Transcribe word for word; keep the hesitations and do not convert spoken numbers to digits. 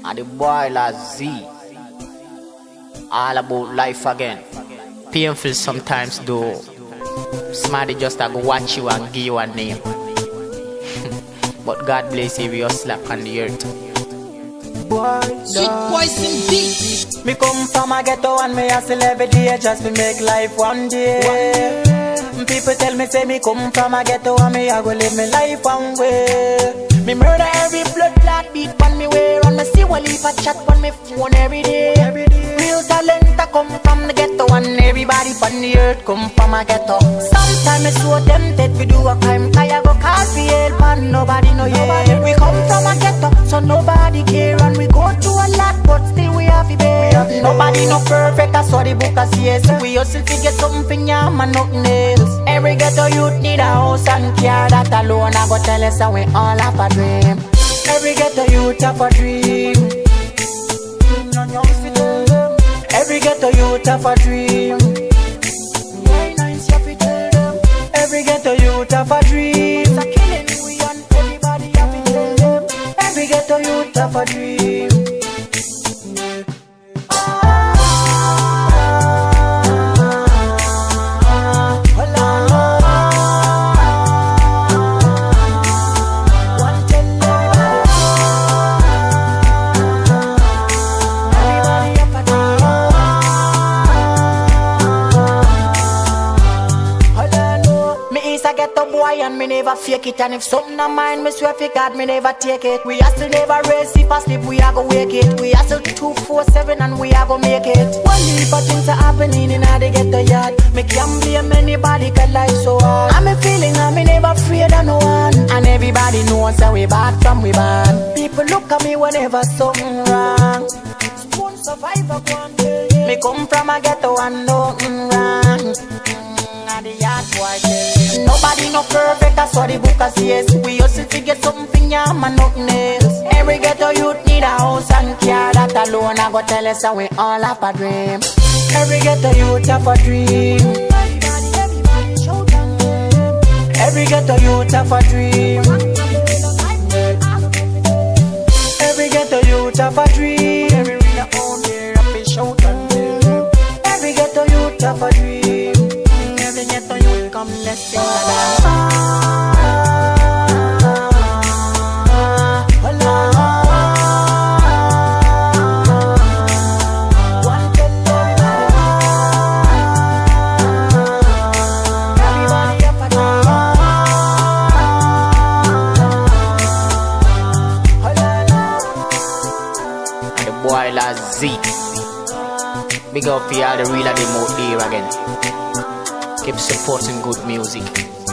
and the boy La Z. All about life again. Painful sometimes though. Somebody just a go watch you and give you a name. But God bless you with your slap on the earth. Boy, Sweet poison beat. Me come from a ghetto and me hustle every day just to make life one day. People tell me say me come from a ghetto and me I go live me life one way. Me murder every blood clot beat on me way, and me see what leave a chat on me phone every day. Real talent I come from the ghetto, and everybody from the earth come from a ghetto. Sometimes me so tempted to do a crime, cause I go call for help and nobody know yeah. We come from a ghetto, so nobody care, and we go through a lot, but still we have to bear. Nobody no perfect, I saw the book I see it. We hustle to get something for yam and nothing else. Every ghetto youth need a house and car, that alone I go tell us that we all have a dream. Every ghetto youth have a dream. Every ghetto youth have a dream. Every ghetto youth have a dream. Everybody have to tell them. Every ghetto youth have a dream. And me never fake it, and if something of mine me swear for God me never take it. We are still never race, if I sleep we are go wake it. We are still two four seven and we are go make it. One heap of things are happening in how they get the yard. Me can't blame anybody cause life so hard. I'm a feeling and me never afraid of no one, and everybody knows that we bad from we bad. People look at me whenever something wrong. Spoon survivor go and tell you. Me come from a ghetto and nothing wrong. The yard boy tell. Nobody no perfect, that's what the book says. We hustle to get something yam and nothing else. Every ghetto youth need a house and car, that alone I go tell us that we all have a dream. Every ghetto youth have a dream. Everybody, everybody shout and them. Every ghetto youth have a dream. Every ghetto youth have a dream. Every reader out there have to shout and them. Every ghetto youth have a dream. Come, let's sing along. And the boy La Z. Big up for all the real and the more here again. Keep supporting good music.